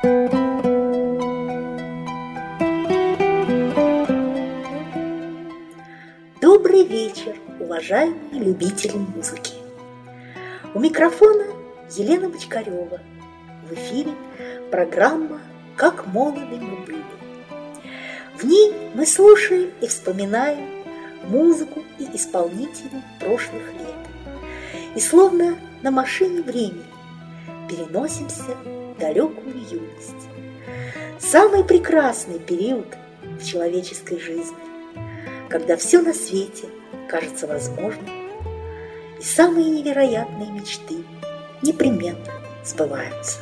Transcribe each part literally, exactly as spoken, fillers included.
Добрый вечер, уважаемые любители музыки! У микрофона Елена Бочкарева. В эфире программа «Как молоды мы были». В ней мы слушаем и вспоминаем музыку и исполнителей прошлых лет. И словно на машине времени переносимся в далекую юность. Самый прекрасный период в человеческой жизни, когда все на свете кажется возможным, и самые невероятные мечты непременно сбываются.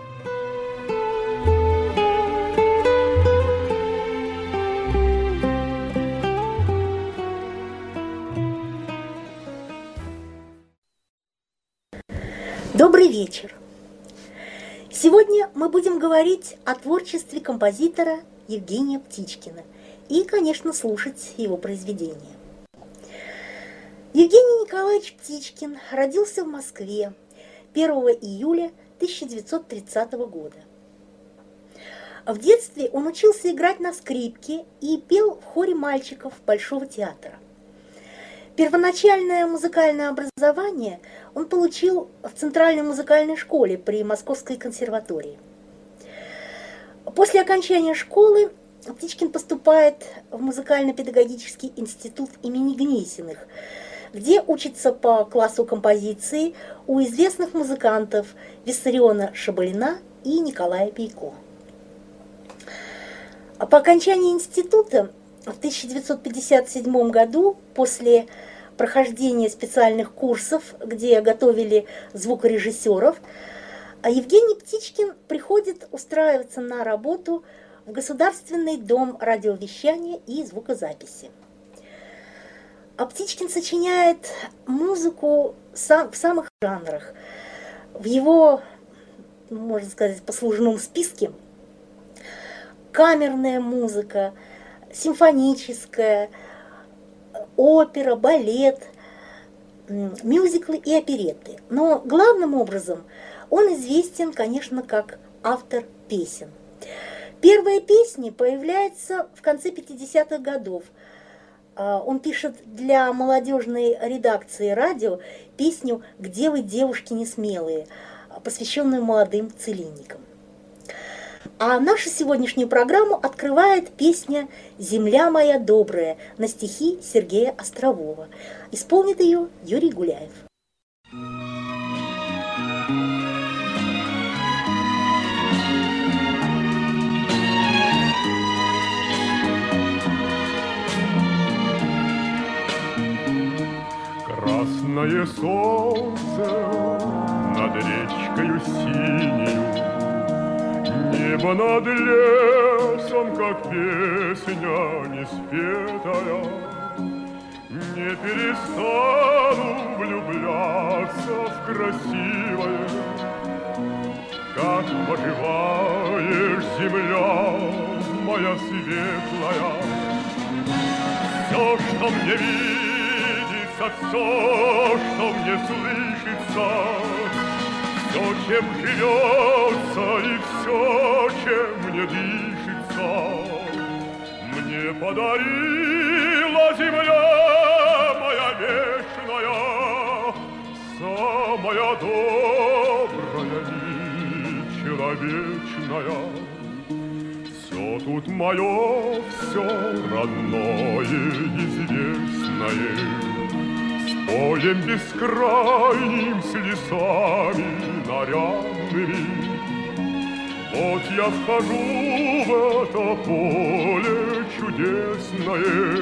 Добрый вечер! Сегодня мы будем говорить о творчестве композитора Евгения Птичкина и, конечно, слушать его произведения. Евгений Николаевич Птичкин родился в Москве первого июля тысяча девятьсот тридцатого года. В детстве он учился играть на скрипке и пел в хоре мальчиков Большого театра. Первоначальное музыкальное образование он получил в Центральной музыкальной школе при Московской консерватории. После окончания школы Птичкин поступает в музыкально-педагогический институт имени Гнесиных, где учится по классу композиции у известных музыкантов Виссариона Шабалина и Николая Пейко. По окончании института в тысяча девятьсот пятьдесят седьмом году, после прохождения специальных курсов, где готовили звукорежиссеров, Евгений Птичкин приходит устраиваться на работу в Государственный дом радиовещания и звукозаписи. А Птичкин сочиняет музыку в самых жанрах. В его, можно сказать, послужном списке камерная музыка, симфоническая, опера, балет, мюзиклы и оперетты. Но главным образом он известен, конечно, как автор песен. Первые песни появляются в конце пятидесятых годов. Он пишет для молодежной редакции радио песню «Где вы, девушки несмелые», посвященную молодым целинникам. А нашу сегодняшнюю программу открывает песня «Земля моя добрая» на стихи Сергея Острового. Исполнит ее Юрий Гуляев. Красное солнце над речкою синею, небо над лесом, как песня неспетая. Не перестану влюбляться в красивое, как поживаешь, земля моя светлая. Все, что мне видится, все, что мне слышится, все, чем живется и все, чем мне дышится, мне подарила земля моя вечная, самая добрая и человечная. Все тут мое, все родное, известное, с полем бескрайним, с лесами нарядными. Вот я вхожу в это поле чудесное,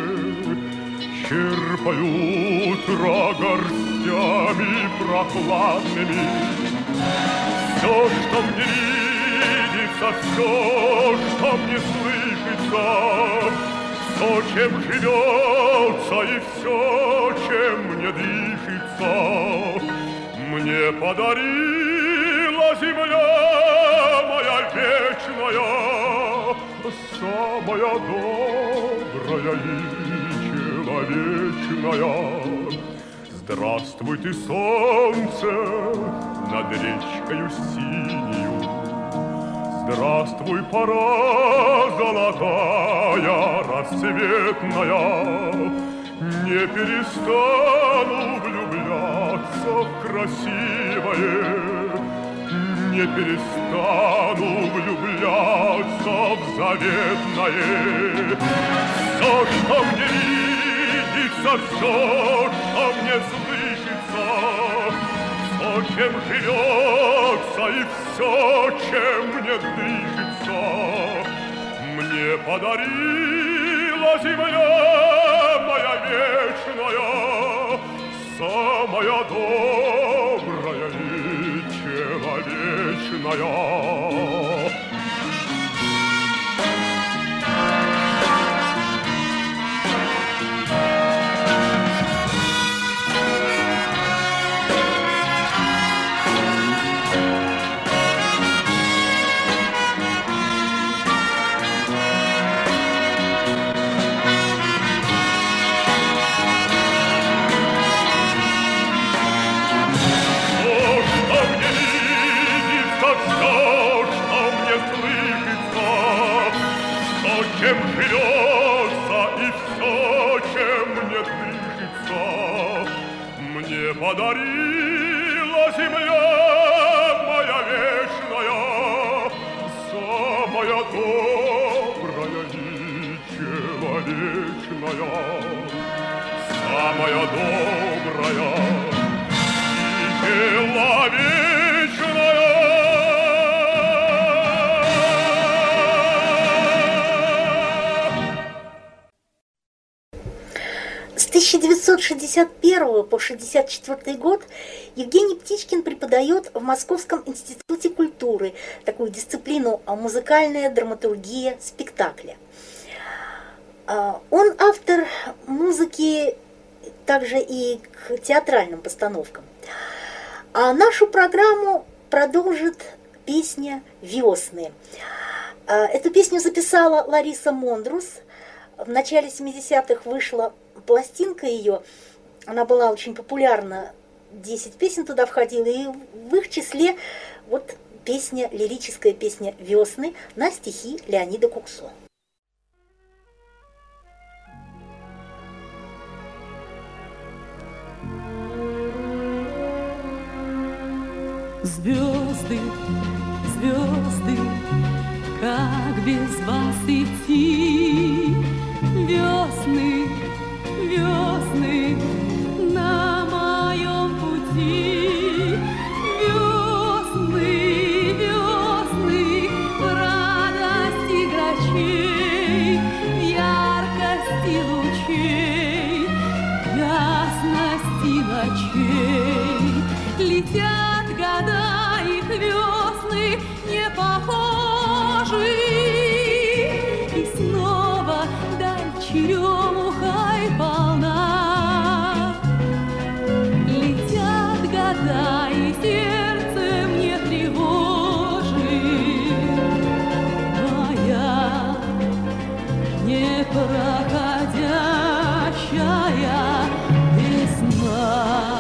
черпаю утро горстями прохладными. Все, что мне видится, все, что мне слышится, все, чем живется и все, чем мне дышится, мне подарила земля моя вечная, самая добрая и человечная. Здравствуй ты, солнце, над речкою синею, Здравствуй, пора золотая, расцветная, не перестану влюбляться в красивое, не перестану влюбляться в заветное. Все, что мне видится, все, что мне слышится, все, чем живется и все, чем мне дышится, мне подарила земля моя вечная, самая добрая и человечная. Чем живется и все, чем мне дышится, мне подарила земля моя вечная, самая добрая и человечная, самая добрая и человечная. С тысяча девятьсот шестьдесят первого по шестьдесят четвёртый год Евгений Птичкин преподает в Московском институте культуры такую дисциплину музыкальная драматургия спектакля. Он автор музыки также и к театральным постановкам. А нашу программу продолжит песня «Весны». Эту песню записала Лариса Мондрус. В начале семидесятых вышла пластинка ее, она была очень популярна, десять песен туда входило, и в их числе вот песня, лирическая песня «Весны» на стихи Леонида Куксо. Звезды, звезды, как без вас идти? Весны, весны на моем пути. Весны, весны в радости грачей, в яркости лучей, в ясности ночей. Летят года, их весны не похожи, и снова даль черемухой полна. Летят года, и сердце мне тревожит моя непроходящая весна.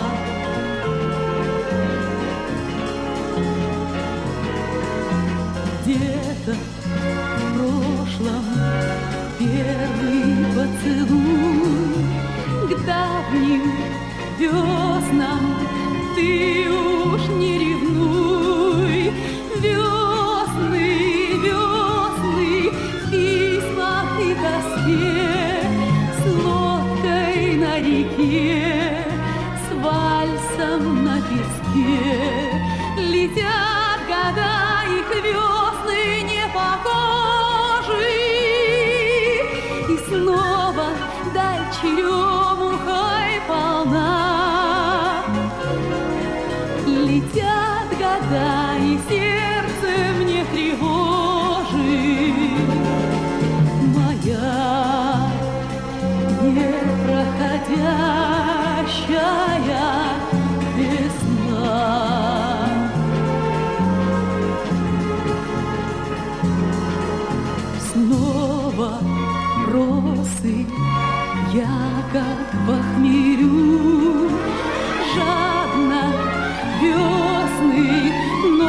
Где-то в прошлом первый поцелуй, к давним веснам ты уж не ревнуй. Весны, весны в письмах и тоске, с лодкой на реке, с вальсом на песке. Летят года, их весны не похожи, и снова даль черемухой полна. Летят года, и сердце мне тревожит моя непроходящая весна. Снова росы, я как в хмелю, жадно весны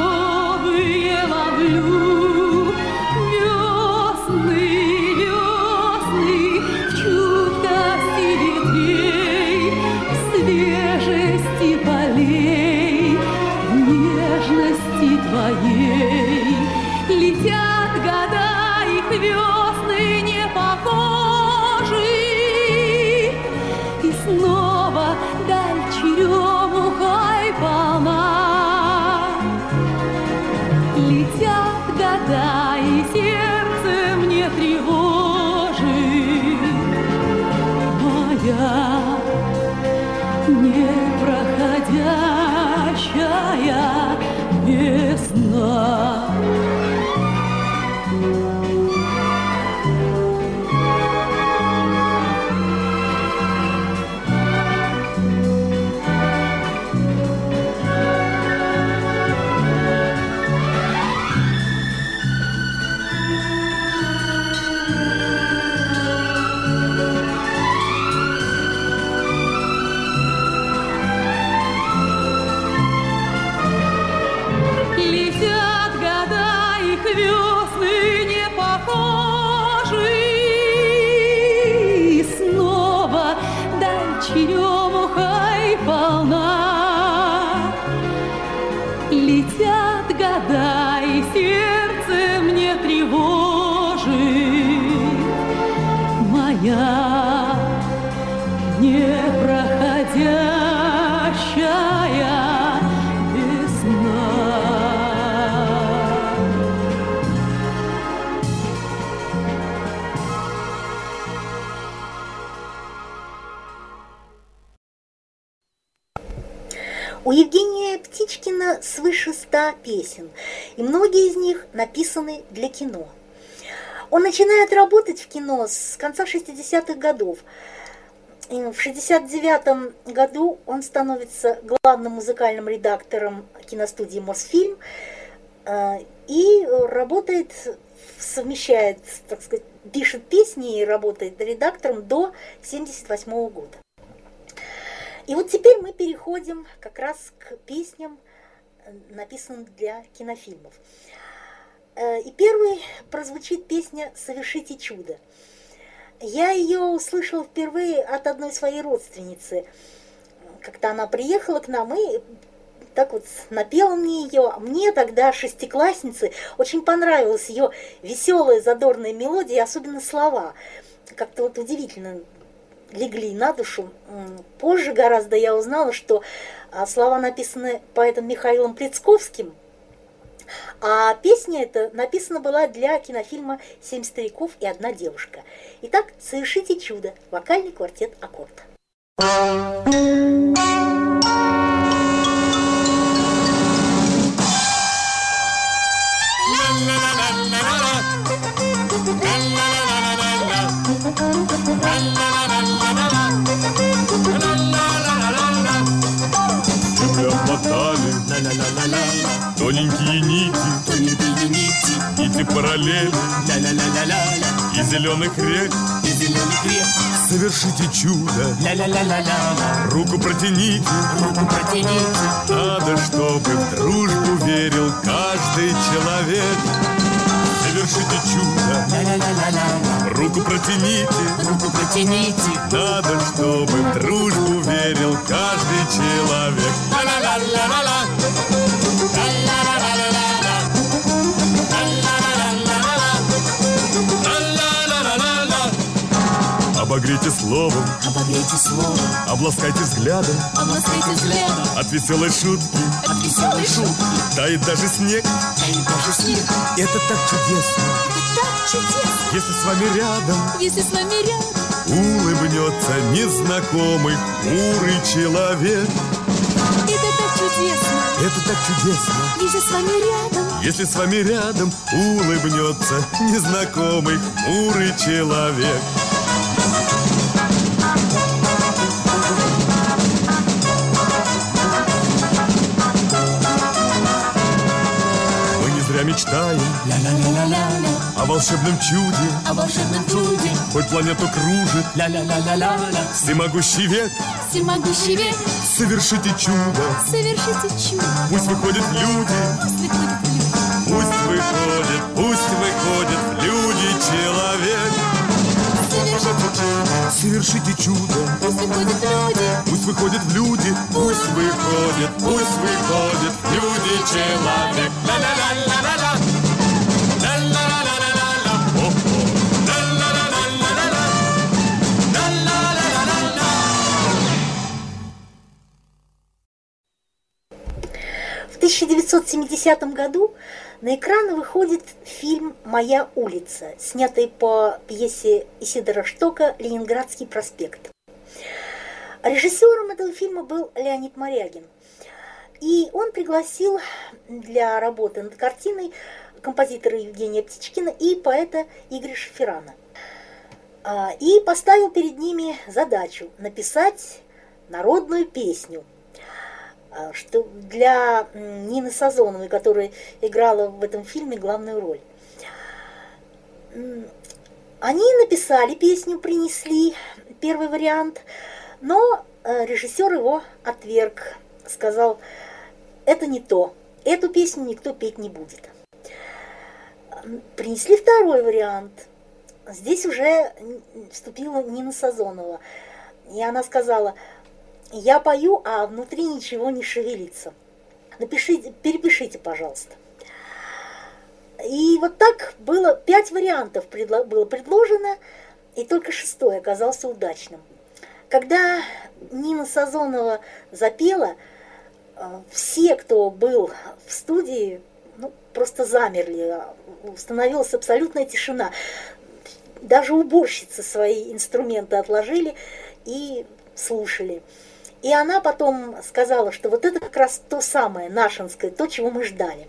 свежести полей, в нежности твоей летят года, их весны не похожи. И снова даль черемухой полна. Летят года, и сердце мне тревожит. Моя непроходящая весна. Черемухой полна. Летят года, и сердце мне тревожит. Моя непроходящая весна. У Евгения Птичкина свыше ста песен, и многие из них написаны для кино. Он начинает работать в кино с конца шестидесятых годов. И в шестьдесят девятом году он становится главным музыкальным редактором киностудии «Мосфильм» и работает, совмещает, так сказать, пишет песни и работает редактором до семьдесят восьмого года. И вот теперь мы переходим как раз к песням, написанным для кинофильмов. И первой прозвучит песня «Совершите чудо». Я ее услышала впервые от одной своей родственницы. Как-то она приехала к нам и так вот напела мне ее. Мне тогда, шестикласснице, очень понравилась ее веселая, задорная мелодия, особенно слова. Как-то вот удивительно легли на душу. Позже гораздо я узнала, что слова написаны поэтом Михаилом Плецковским, а песня эта написана была для кинофильма «Семь стариков и одна девушка». Итак, «Совершите чудо», вокальный квартет «Аккорд». Обмотали тоненькие нити, тоненькие нити, нити параллели ля-ля-ля-ля-ля, и зеленых рек. и зеленых рек. Совершите чудо, Ля-ля-ля-ля-ля, руку протяните, руку протяните. надо, чтобы в дружбу верил каждый человек. Совершите чудо, Ля-ля-ля-ля-ля, руку протяните, руку протяните. надо, чтобы в дружбу верил каждый человек. Ла-ла-ла-ла-ла-ла. Обогрейте словом, Обогрейте словом, обласкайте взглядом, обласкайте взглядом. от веселой шутки От веселой шутки тает даже снег. таит даже снег. Это так чудесно, Это так чудесно, если с вами рядом если с вами рядом. улыбнется незнакомый хмурый человек. Это так чудесно, Это так чудесно, если с вами рядом. если с вами рядом улыбнется незнакомый хмурый человек. Мы не зря мечтаем Ля-ля-ля-ля-ля, о волшебном чуде, о волшебном чуде. хоть планету кружит Ля-ля-ля-ля-ля, всемогущий век. всемогущий век. Совершите чудо, Совершите чудо, пусть выходят люди, пусть выходит люди. пусть выходит, пусть выходит в люди человек. Совершите Совершите чудо, Пусть выходят люди, пусть выходит в люди, пусть выходит, пусть выходит в люди человек. Ла-ла-ла-ла-ла-ла. Ла-ла-ла-ла-ла-ла. О-о. Ла-ла-ла-ла-ла-ла. Ла-ла-ла-ла-ла-ла. В тысяча девятьсот семидесятом году на экраны выходит фильм «Моя улица», снятый по пьесе Исидора Штока «Ленинградский проспект». Режиссером этого фильма был Леонид Морягин. И он пригласил для работы над картиной композитора Евгения Птичкина и поэта Игоря Шеферана. И поставил перед ними задачу написать народную песню, что для Нины Сазоновой, которая играла в этом фильме главную роль. Они написали песню, принесли первый вариант, но режиссер его отверг, сказал, это не то, эту песню никто петь не будет. Принесли второй вариант. Здесь уже вступила Нина Сазонова, и она сказала, я пою, а внутри ничего не шевелится. Напишите, перепишите, пожалуйста. И вот так было, пять вариантов предло, было предложено, и только шестой оказался удачным. Когда Нина Сазонова запела, все, кто был в студии, ну, просто замерли, установилась абсолютная тишина. Даже уборщицы свои инструменты отложили и слушали. И она потом сказала, что вот это как раз то самое нашинское, то, чего мы ждали.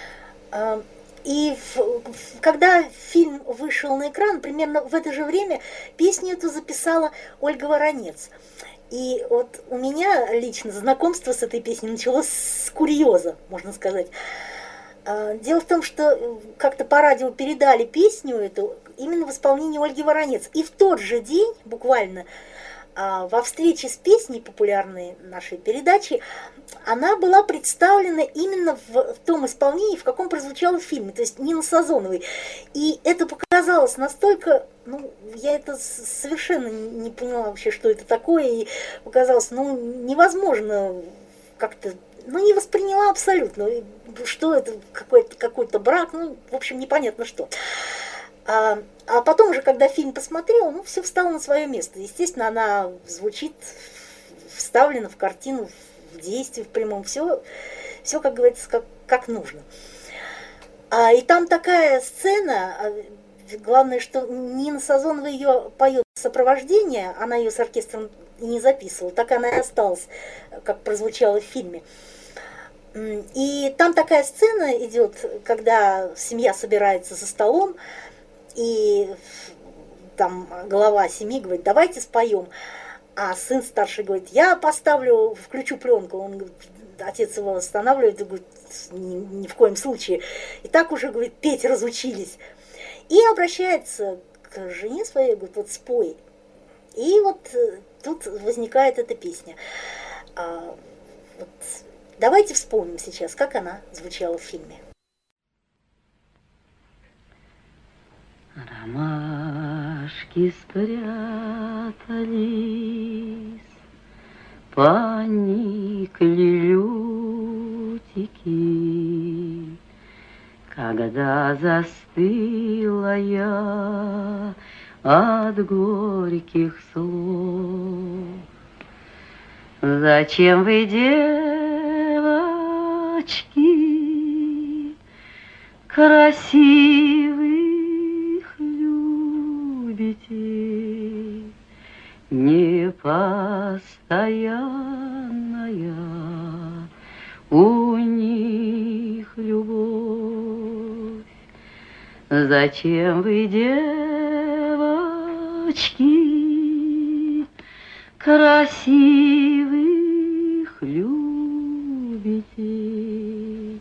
И в, когда фильм вышел на экран, примерно в это же время песню эту записала Ольга Воронец. И вот у меня лично знакомство с этой песней началось с курьеза, можно сказать. Дело в том, что как-то по радио передали песню эту именно в исполнении Ольги Воронец. И в тот же день, буквально, во встрече с песней популярной нашей передачи, она была представлена именно в, в том исполнении, в каком прозвучал в фильме, то есть Нина Сазоновой. И это показалось настолько, ну, я это совершенно не поняла вообще, что это такое, и показалось, ну, невозможно как-то, ну, не восприняла абсолютно, что это, какой-то, какой-то брак, ну, в общем, непонятно что. А, а потом уже, когда фильм посмотрела, ну, все встало на свое место. Естественно, она звучит, вставлена в картину, в действие, в прямом, все, все как говорится, как, как нужно. А, и там такая сцена, главное, что Нина Сазонова ее поет в сопровождении, она ее с оркестром не записывала, так она и осталась, как прозвучала в фильме. И там такая сцена идет, когда семья собирается за столом, и там глава семьи говорит, давайте споем. А сын старший говорит, я поставлю, включу пленку. Он говорит, отец его останавливает и говорит, ни, ни в коем случае. И так уже, говорит, петь разучились. И обращается к жене своей, говорит, вот спой. И вот тут возникает эта песня. А, вот, давайте вспомним сейчас, как она звучала в фильме. Ромашки спрятались, поникли лютики, когда застыла я от горьких слов. Зачем вы, девочки, красивые, непостоянная у них любовь. Зачем вы, девочки, красивых любите,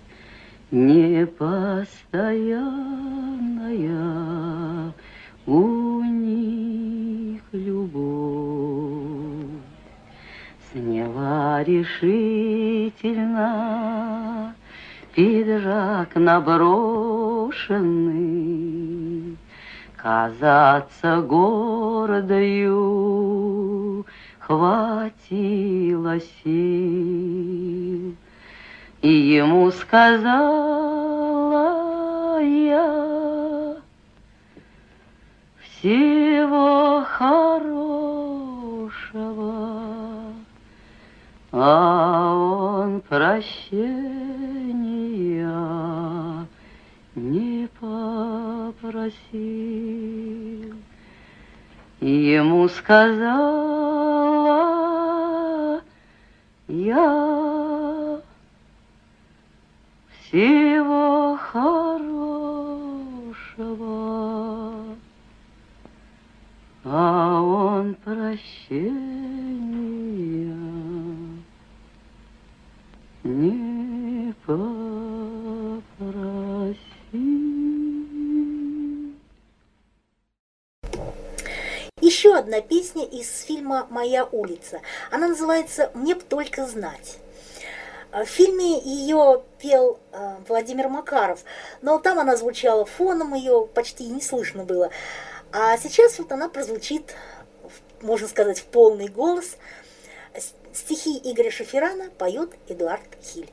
непостоянная у них любовь. Сняла решительно пиджак наброшенный, казаться гордою хватило сил. И ему сказала я: всего хорошего. А он прощения не попросил. Ему сказала я: всего хорошего. А он прощения не попросил. Еще одна песня из фильма «Моя улица». Она называется «Мне б только знать». В фильме ее пел Владимир Макаров, но там она звучала фоном, ее почти не слышно было. А сейчас вот она прозвучит, можно сказать, в полный голос. Стихи Игоря Шеферана поет Эдуард Хиль.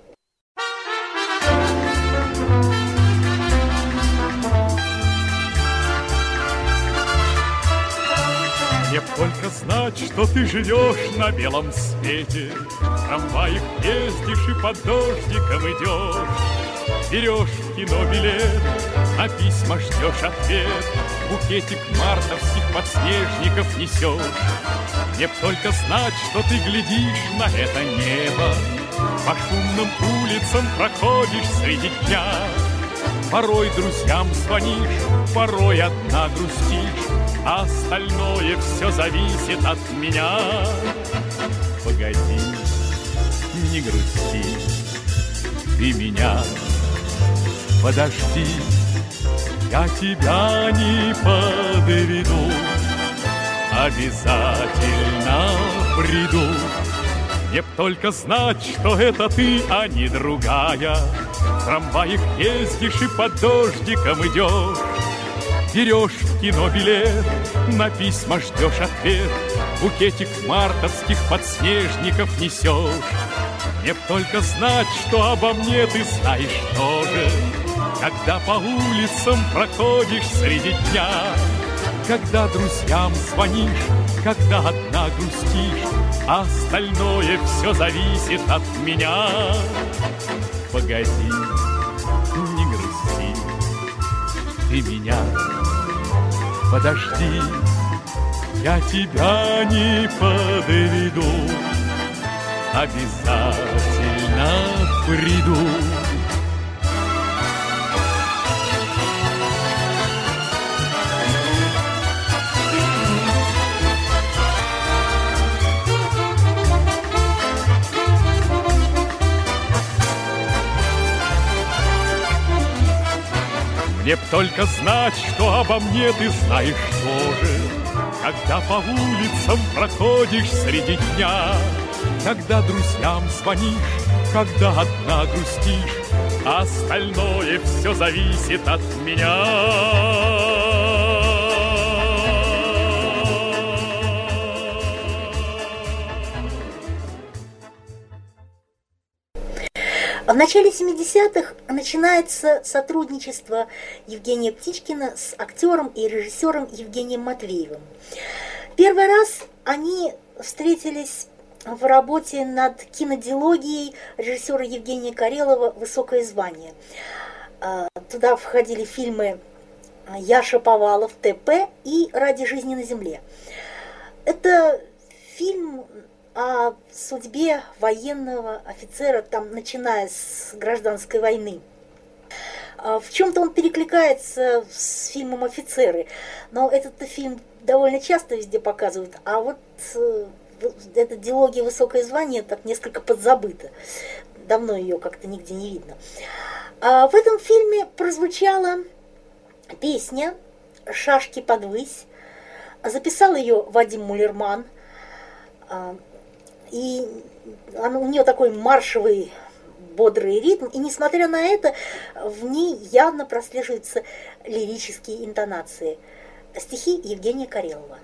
Мне б только знать, что ты живешь на белом свете, в трамваях ездишь и под дождиком идешь, берешь в кино билет, на письма ждешь ответ, букетик мартовских подснежников несешь. Мне б только знать, что ты глядишь на это небо, по шумным улицам проходишь среди дня, порой друзьям звонишь, порой одна грустишь, а остальное все зависит от меня. Погоди, не грусти, ты меня подожди, я тебя не подведу, обязательно приду. Мне б только знать, что это ты, а не другая. В трамваях ездишь и под дождиком идешь, берешь в кино билет, на письма ждешь ответ, букетик мартовских подснежников несешь. Мне б только знать, что обо мне ты знаешь тоже, когда по улицам проходишь среди дня, когда друзьям звонишь, когда одна грустишь, а остальное все зависит от меня. Погоди, не грусти, ты меня подожди, я тебя не подведу, обязательно приду. Мне б только знать, что обо мне ты знаешь тоже, когда по улицам проходишь среди дня, когда друзьям звонишь, когда одна грустишь, а остальное все зависит от меня. В начале семидесятых начинается сотрудничество Евгения Птичкина с актером и режиссером Евгением Матвеевым. Первый раз они встретились в работе над кинодилогией режиссера Евгения Карелова «Высокое звание». Туда входили фильмы «Я Шаповалов», «Т П» и «Ради жизни на земле». Это фильм о судьбе военного офицера, там, начиная с гражданской войны. В чем-то он перекликается с фильмом «Офицеры», но этот фильм довольно часто везде показывают, а вот эта дилогия «Высокое звание» так несколько подзабыта. Давно ее как-то нигде не видно. А в этом фильме прозвучала песня «Шашки подвысь». Записал ее Вадим Мулерман. И у нее такой маршевый, бодрый ритм, и несмотря на это, в ней явно прослеживаются лирические интонации. Стихи Евгения Карелова.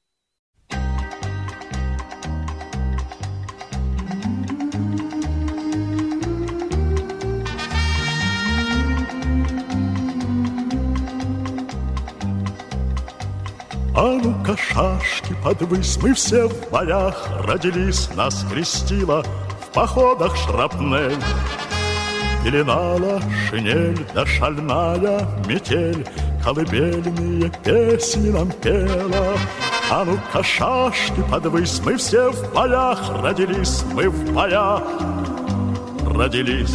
А ну-ка, шашки подвысь, мы все в боях родились, нас крестила в походах шрапнель. Пеленала шинель, да шальная метель, колыбельные песни нам пела. А ну-ка, шашки подвысь, мы все в боях родились, мы в боях родились.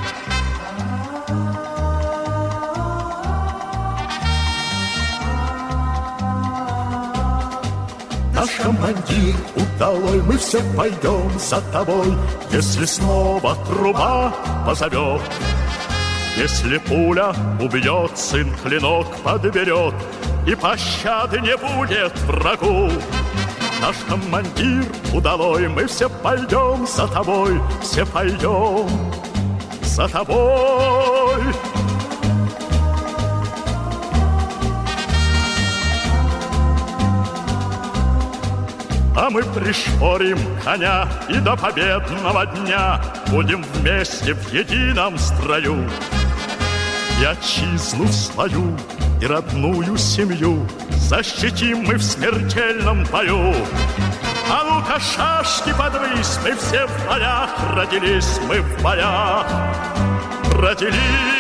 Наш командир удалой, мы все пойдем за тобой, если снова труба позовет. Если пуля убьет, сын клинок подберет, и пощады не будет врагу. Наш командир удалой, мы все пойдем за тобой, все пойдем за тобой. А мы пришпорим коня и до победного дня будем вместе в едином строю. И отчизну свою, и родную семью защитим мы в смертельном бою. А ну-ка, шашки подвысь, мы все в боях родились, мы в боях родились.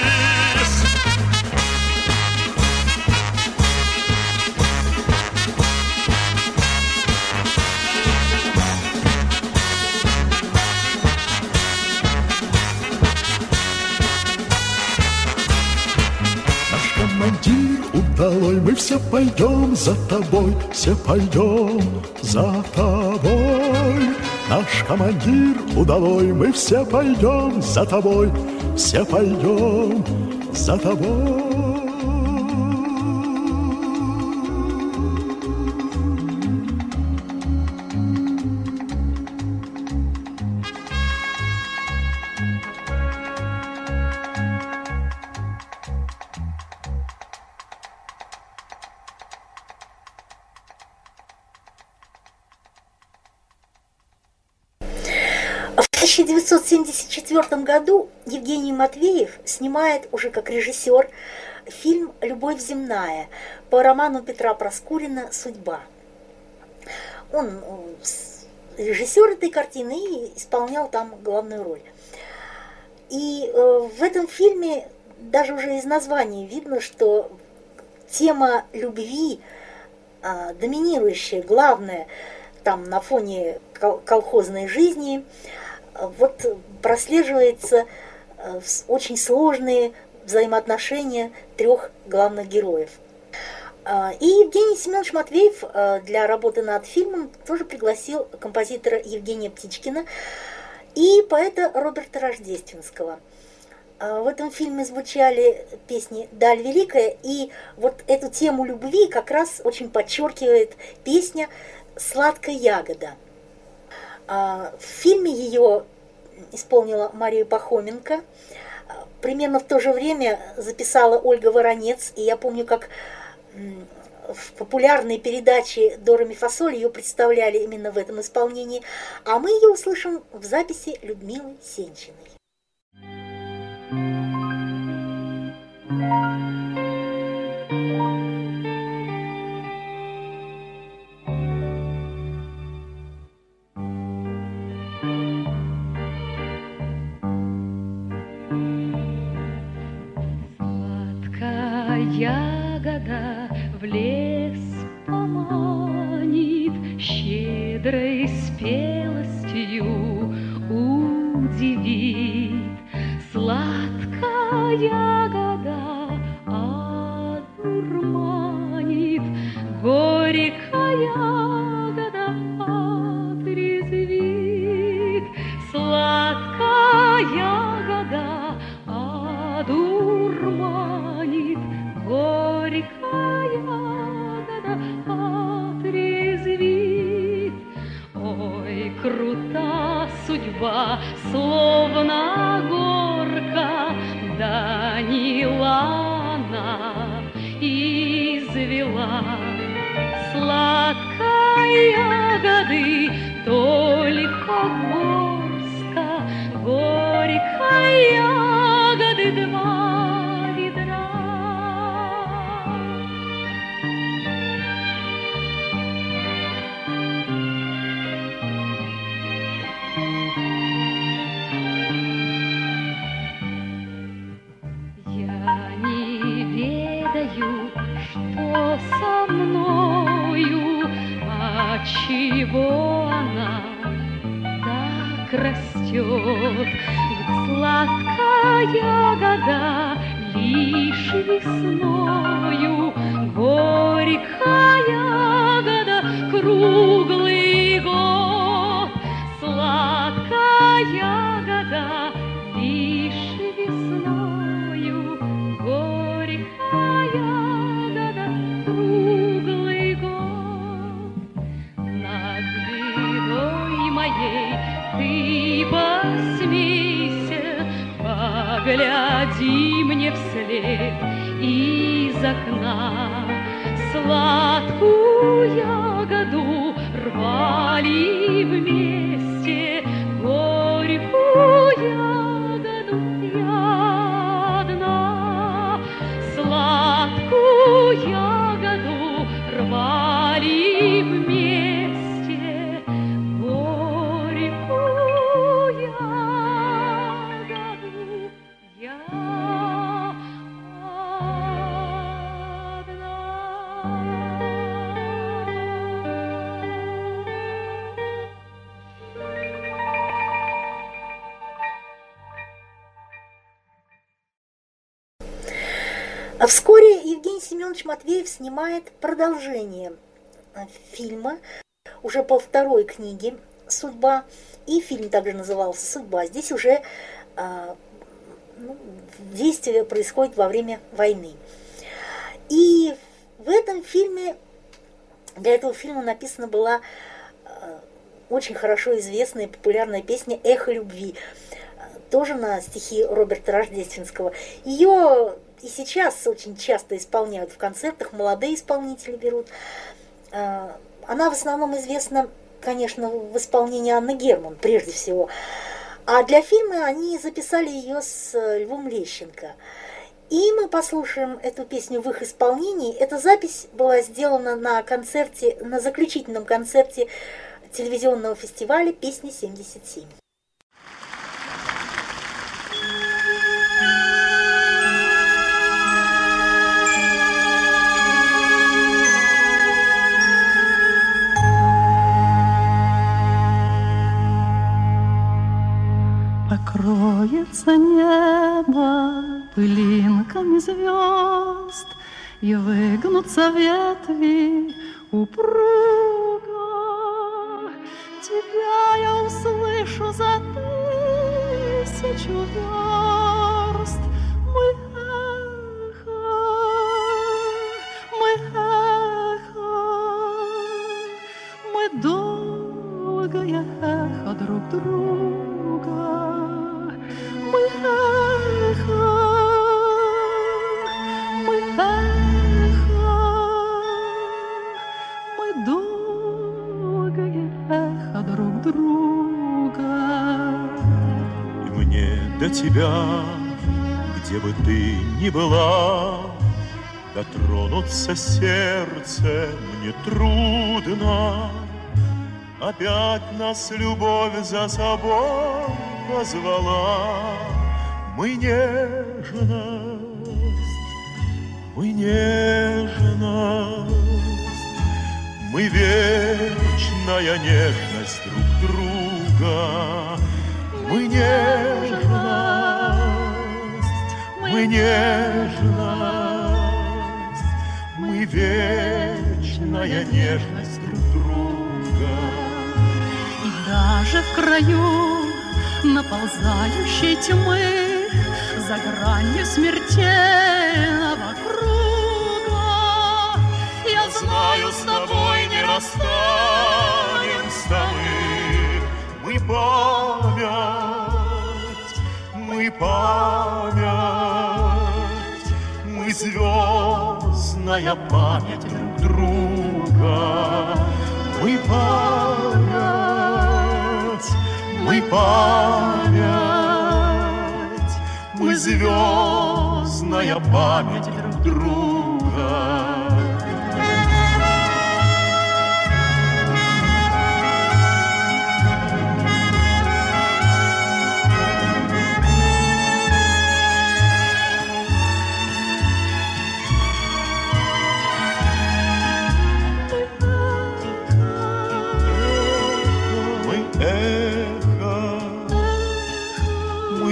Командир удалой, мы все пойдем за тобой, все пойдем за тобой. Наш командир удалой, мы все пойдем за тобой, все пойдем за тобой. В тысяча девятьсот семьдесят четвёртом году Евгений Матвеев снимает уже как режиссер фильм «Любовь земная» по роману Петра Проскурина «Судьба». Он режиссер этой картины и исполнял там главную роль. И в этом фильме даже уже из названия видно, что тема любви, доминирующая, главная там на фоне колхозной жизни, вот прослеживается очень сложные взаимоотношения трех главных героев. И Евгений Семенович Матвеев для работы над фильмом тоже пригласил композитора Евгения Птичкина и поэта Роберта Рождественского. В этом фильме звучали песни «Даль великая», и вот эту тему любви как раз очень подчеркивает песня «Сладкая ягода». В фильме ее исполнила Мария Пахоменко. Примерно в то же время записала Ольга Воронец. И я помню, как в популярной передаче «До ре ми фа соль» ее представляли именно в этом исполнении. А мы ее услышим в записи Людмилы Сенчиной. Ягода в лес поманит, щедрой спелостью удивит. Сладкая ягода одурманит, горькая ягода отрезвит. Сладкая ягода одурманит, горькая ягода отрезвит. Ой, крута судьба, словно горка, Данила она извела. ведь сладкая ягода лишь весною, горькая ягода круглый год, сладкая ягода лишь весною, горькая ягода круглый год. Над бедой моей ты посмейся, погляди мне вслед из окна. Сладкую ягоду рвали вместе, горькую ягоду я одна. Сладкую ягоду рвали вместе, горькую ягоду я А вскоре Евгений Семенович Матвеев снимает продолжение фильма уже по второй книге «Судьба». И фильм также назывался «Судьба». Здесь уже а, ну, действие происходит во время войны. И в этом фильме, для этого фильма написана была а, очень хорошо известная и популярная песня «Эхо любви», тоже на стихи Роберта Рождественского. Ее и сейчас очень часто исполняют в концертах, молодые исполнители берут. Она в основном известна, конечно, в исполнении Анны Герман, прежде всего. А для фильма они записали ее с Львом Лещенко. И мы послушаем эту песню в их исполнении. Эта запись была сделана на концерте, на заключительном концерте телевизионного фестиваля «Песни семьдесят семь». Покроется небо пылинками звезд, и выгнутся ветви упруго. Тебя я услышу за тысячу верст. Мы эхо, мы эхо, мы долгое эхо друг друга. Мы эхо, мы эхо, мы долгое эхо друг друга. И мне до тебя, где бы ты ни была, дотронуться сердце мне трудно. Опять нас любовь за собой позвала. Мы нежность, мы нежность, мы вечная нежность друг друга. Мы нежность, мы нежность, мы вечная нежность друг друга. И даже в краю наползающей тьмы, за гранью смертельного круга, я знаю, с тобой не расстанемся мы. Мы память, мы память, мы звездная память друг друга. Мы память, мы память, мы звездная память друг друга.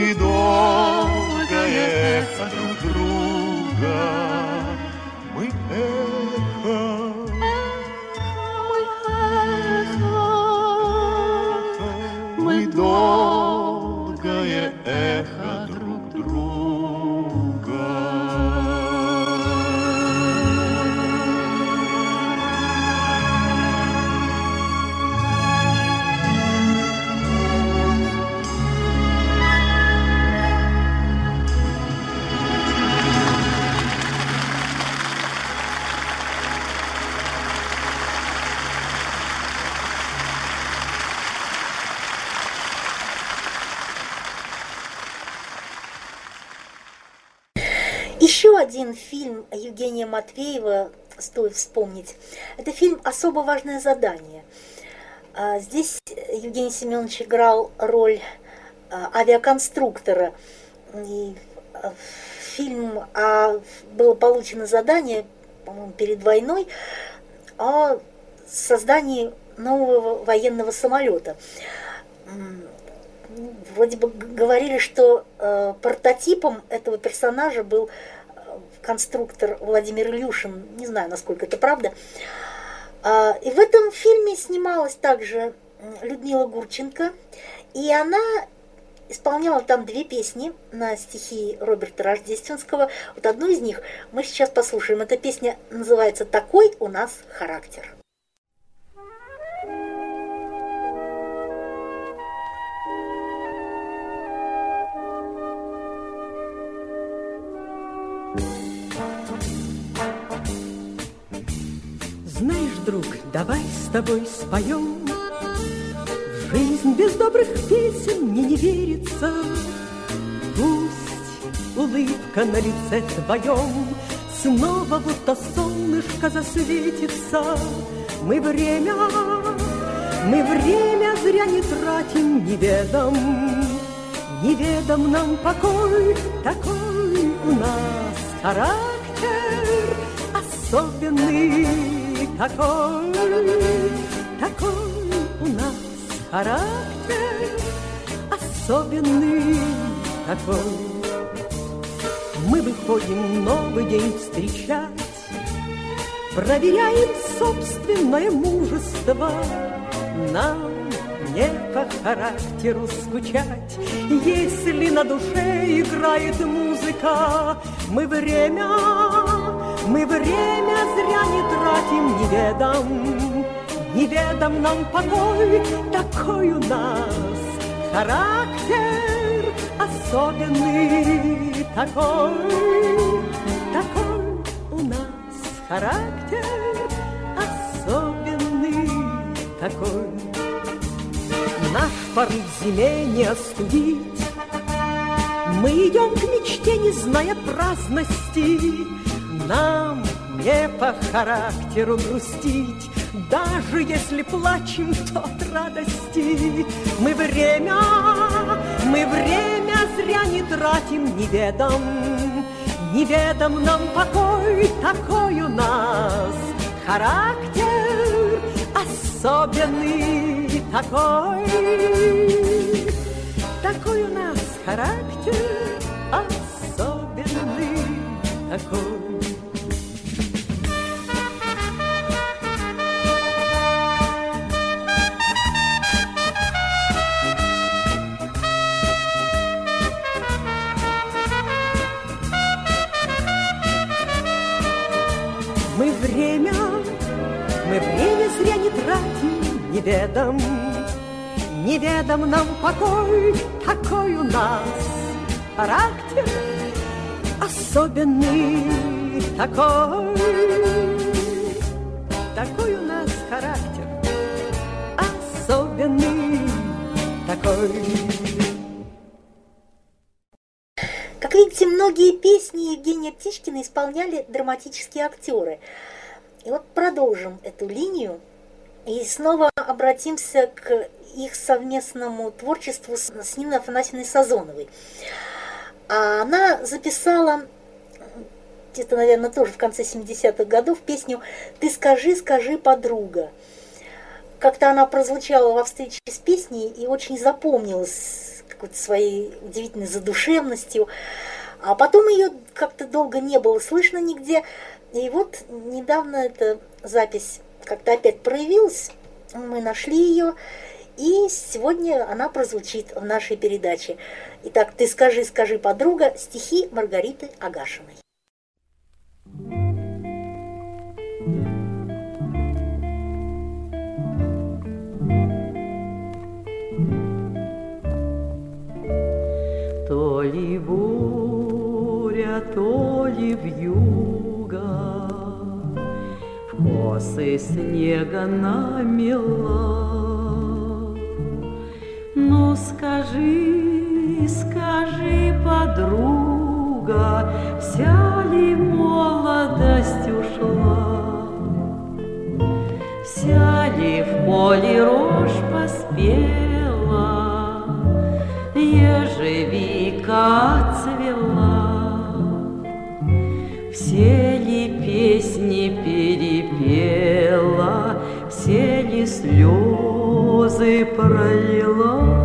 мы долгое эхо друг друга, мы эхо, мы долгое эхо друг друга. Еще один фильм Евгения Матвеева стоит вспомнить. Это фильм «Особо важное задание». Здесь Евгений Семенович играл роль авиаконструктора. И фильм было получено задание, по-моему, перед войной о создании нового военного самолета. Вроде бы говорили, что э, прототипом этого персонажа был э, конструктор Владимир Ильюшин. Не знаю, насколько это правда. Э, и в этом фильме снималась также Людмила Гурченко. И она исполняла там две песни на стихи Роберта Рождественского. Вот одну из них мы сейчас послушаем. Эта песня называется «Такой у нас характер». Знаешь, друг, давай с тобой споем. В жизнь без добрых песен мне не верится. Пусть улыбка на лице твоем снова будто солнышко засветится. Мы время, мы время зря не тратим, неведом, неведом нам покой. Такой у нас характер особенный. Такой, такой у нас характер особенный такой. Мы выходим новый день встречать, проверяем собственное мужество. Нам не по характеру скучать, если на душе играет музыка. Мы время, мы время зря не тратим, неведом, неведом нам покой. Такой у нас характер особенный, такой, такой у нас характер особенный, такой. Наш порыв зиме не остудить, мы идем к мечте, не зная праздности. Нам не по характеру грустить, даже если плачем, то от радости. Мы время, мы время зря не тратим, неведом, неведом нам покой. Такой у нас характер особенный, такой, такой у нас характер особенный, такой. Мы время, мы время зря не тратим, неведом, неведом нам покой. Такой у нас характер особенный, такой, такой у нас характер особенный, такой. Как видите, многие песни Евгения Птичкина исполняли драматические актеры. И вот продолжим эту линию и снова обратимся к их совместному творчеству с, с Ниной Афанасьевной Сазоновой. А она записала, где-то, наверное, тоже в конце семидесятых годов, песню «Ты скажи, скажи, подруга». Как-то она прозвучала во встрече с песней и очень запомнилась, какой-то своей удивительной задушевностью. А потом ее как-то долго не было слышно нигде. И вот недавно эта запись как-то опять проявилась, мы нашли ее, и сегодня она прозвучит в нашей передаче. Итак, «Ты скажи, скажи, подруга», стихи Маргариты Агашиной. То ли буря, то ли вьюга в косы снега намела. Ну скажи, скажи, подруга, вся ли молодость ушла? Вся ли в поле рожь поспела, ежевика цвела? Все ли песни перепела, все ли слезы пролила?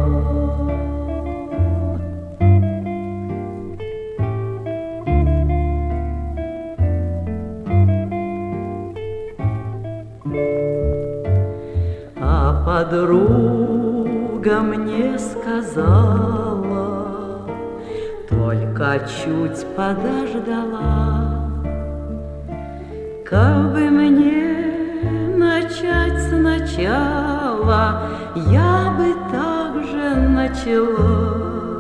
А подруга мне сказала, только чуть подождала, как бы мне начать сначала, я бы так же начала,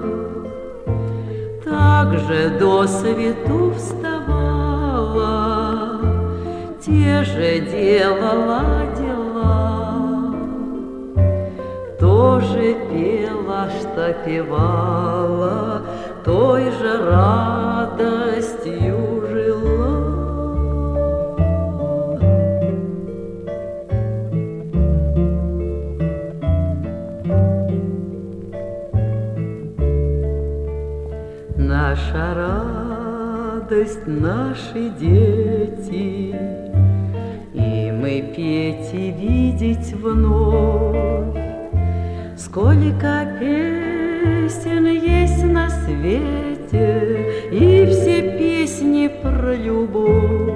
так же до свету вставала, те же делала дела, тоже пела, что певала, той же радостью жила. Наша радость, наши дети, и мы петь и видеть вновь. Сколько песен есть на свете, и все песни про любовь.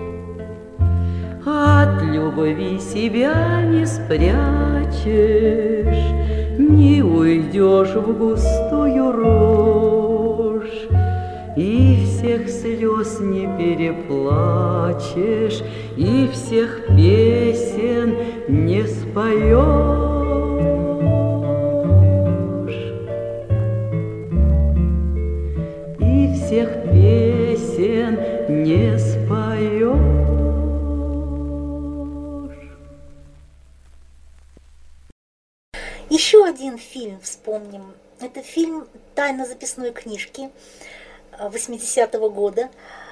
От любви себя не спрячешь, не уйдешь в густую рожь, и всех слез не переплачешь, и всех песен не споешь. Всех песен не споешь. Еще один фильм вспомним. Это фильм «Тайна записной книжки» восьмидесятого года.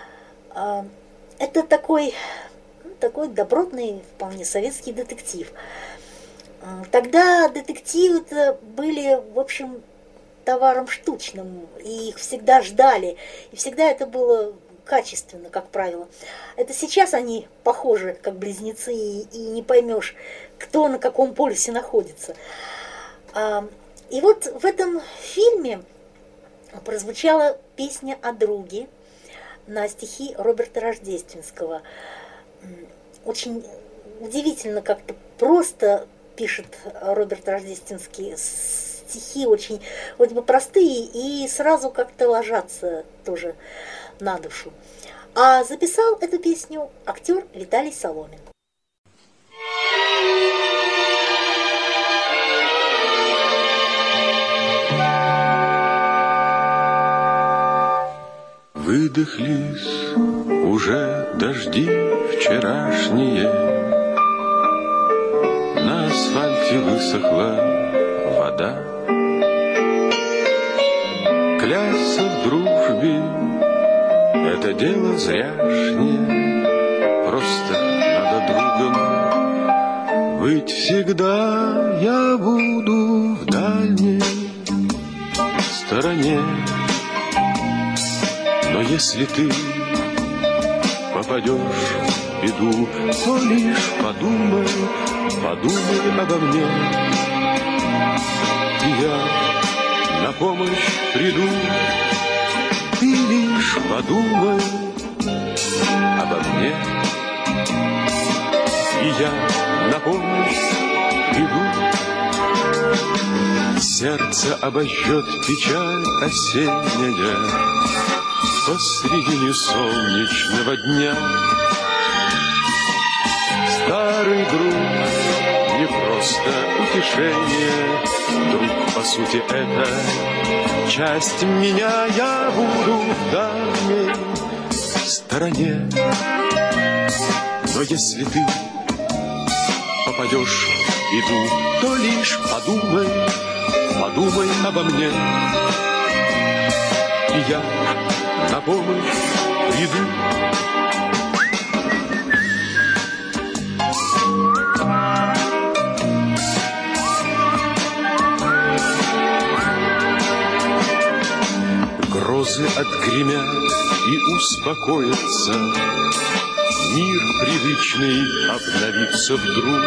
Это такой, такой добротный, вполне советский детектив. Тогда детективы-то были, в общем, товаром штучным, и их всегда ждали, и всегда это было качественно, как правило. Это сейчас они похожи, как близнецы, и, и не поймешь, кто на каком полюсе находится. И вот в этом фильме прозвучала песня о друге на стихи Роберта Рождественского. Очень удивительно, как-то просто пишет Роберт Рождественский стихи, очень вроде бы простые и сразу как-то ложатся тоже на душу. А записал эту песню актер Виталий Соломин. Выдохлись уже дожди вчерашние, на асфальте высохла вода. Клясться в дружбе — это дело зряшнее, просто надо другом быть всегда. Я буду в дальней стороне, но если ты попадешь в беду, то лишь подумай, подумай обо мне. И я на помощь приду. Ты лишь подумай обо мне, и я на помощь приду. Сердце обожжет печаль осенняя посредине солнечного дня. Старый друг, не просто утешение, друг, по сути, это часть меня. Я буду в дальней стороне, но если ты попадешь в беду, то лишь подумай, подумай обо мне, и я на помощь приду. Грозы отгремят и успокоятся, мир привычный обновится вдруг.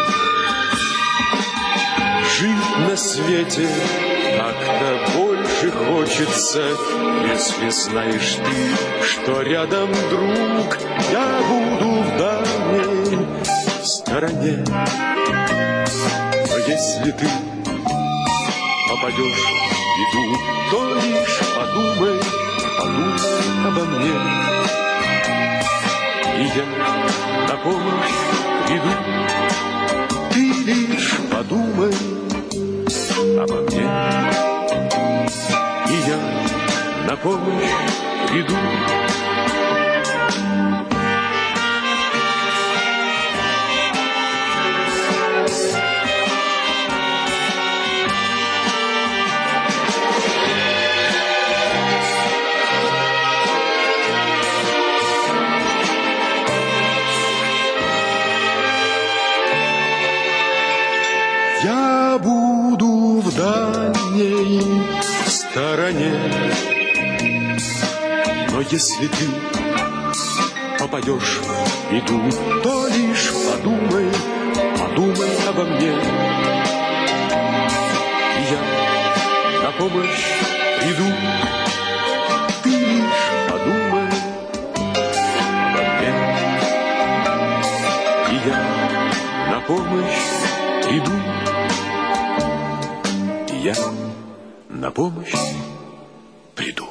Жить на свете как-то больше хочется, если знаешь ты, что рядом друг. Я буду в дальней стороне, но если ты попадешь в беду, то лишь подумай, подумай обо мне, и я на помощь приду. Ты лишь подумай обо мне, и я на помощь приду. Я буду в дальней стороне, но если ты попадешь в беду, то лишь подумай, подумай обо мне, и я на помощь приду. Ты лишь подумай обо мне, и я на помощь приду. Я на помощь приду.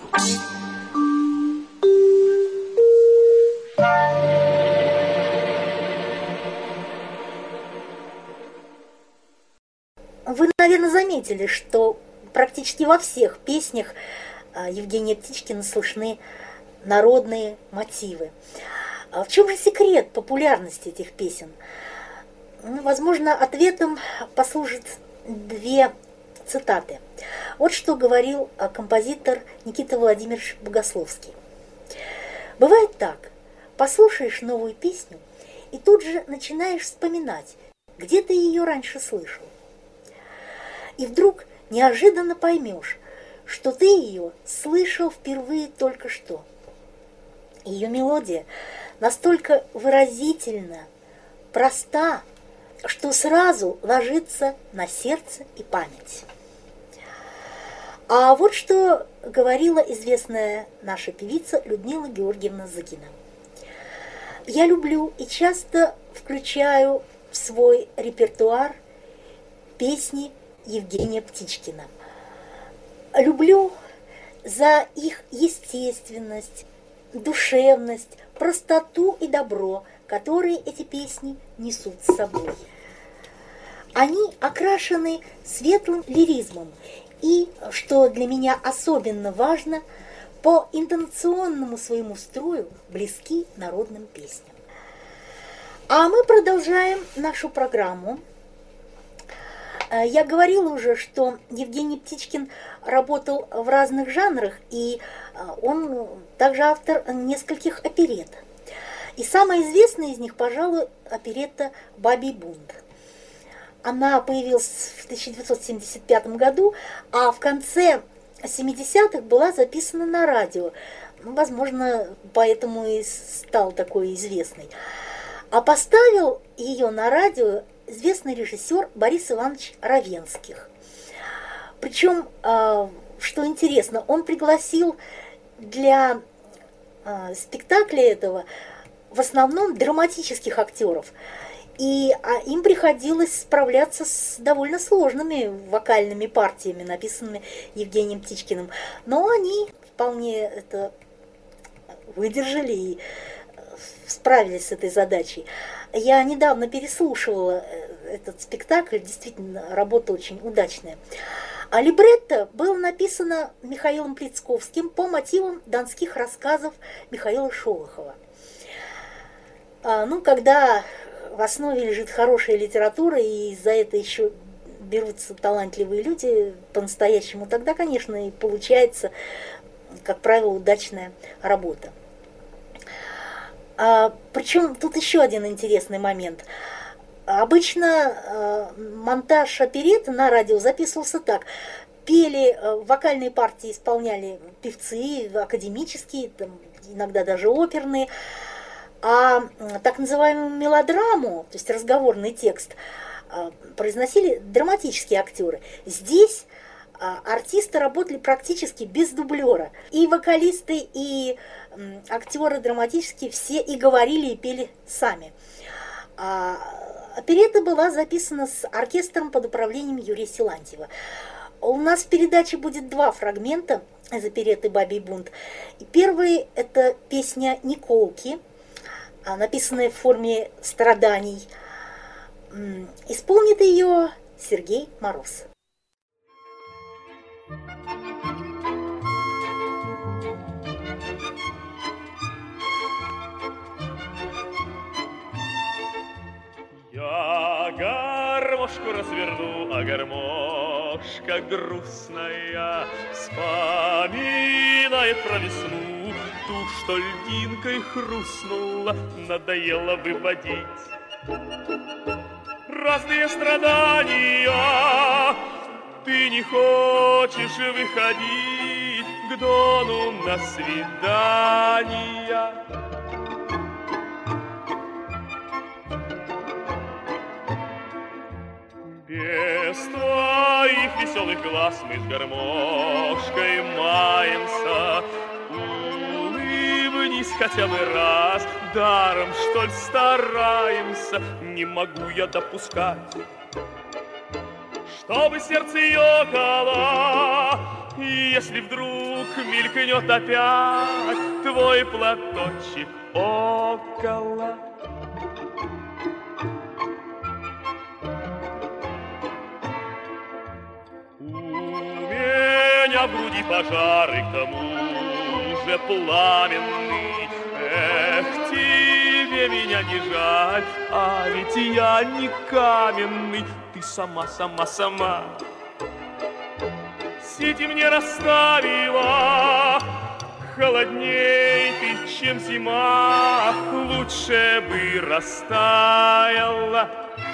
Вы, наверное, заметили, что практически во всех песнях Евгения Птичкина слышны народные мотивы. А в чем же секрет популярности этих песен? Ну, возможно, ответом послужит две цитаты. Вот что говорил композитор Никита Владимирович Богословский. Бывает так: послушаешь новую песню и тут же начинаешь вспоминать, где ты ее раньше слышал. И вдруг неожиданно поймешь, что ты ее слышал впервые только что. Ее мелодия настолько выразительна, проста, что сразу ложится на сердце и память. А вот что говорила известная наша певица Людмила Георгиевна Зыкина. Я люблю и часто включаю в свой репертуар песни Евгения Птичкина. Люблю за их естественность, душевность, простоту и добро, которые эти песни несут с собой. Они окрашены светлым лиризмом и, что для меня особенно важно, по интонационному своему строю близки народным песням. А мы продолжаем нашу программу. Я говорила уже, что Евгений Птичкин работал в разных жанрах, и он также автор нескольких оперет. И самая известная из них, пожалуй, оперетта «Бабий бунт». Она появилась в тысяча девятьсот семьдесят пятом году, а в конце семидесятых была записана на радио. Возможно, поэтому и стал такой известной. А поставил ее на радио известный режиссер Борис Иванович Равенских. Причем в что интересно, он пригласил для э, спектакля этого в основном драматических актеров. И а им приходилось справляться с довольно сложными вокальными партиями, написанными Евгением Птичкиным. Но они вполне это выдержали и справились с этой задачей. Я недавно переслушивала этот спектакль, действительно, работа очень удачная. А либретто было написано Михаилом Плицковским по мотивам донских рассказов Михаила Шолохова. А, ну, когда в основе лежит хорошая литература, и за это еще берутся талантливые люди по-настоящему, тогда, конечно, и получается, как правило, удачная работа. А, причем тут еще один интересный момент. Обычно э, монтаж оперетты на радио записывался так. Пели, э, вокальные партии исполняли певцы, академические, там, иногда даже оперные. А э, так называемую мелодраму, то есть разговорный текст, э, произносили драматические актеры. Здесь э, артисты работали практически без дублера. И вокалисты, и э, актеры драматические все и говорили, и пели сами. А оперетта была записана с оркестром под управлением Юрия Силантьева. У нас в передаче будет два фрагмента из оперетты «Бабий бунт». И первый – это песня «Николки», написанная в форме страданий. Исполнит ее Сергей Мороз. Я гармошку разверну, а гармошка грустная вспоминает про весну, ту, что льдинкой хрустнула, надоело выводить. Разные страдания, ты не хочешь выходить к Дону на свидания. Без твоих веселых глаз мы с гармошкой маемся. Улыбнись хотя бы раз, даром, что ли, стараемся. Не могу я допускать, чтобы сердце ёкало, и если вдруг мелькнет опять твой платочек около. В груди пожары, к тому же пламенный. Эх, тебе меня не жаль, а ведь я не каменный. Ты сама, сама, сама сети мне расставила. Холодней ты, чем зима, лучше бы растаяла.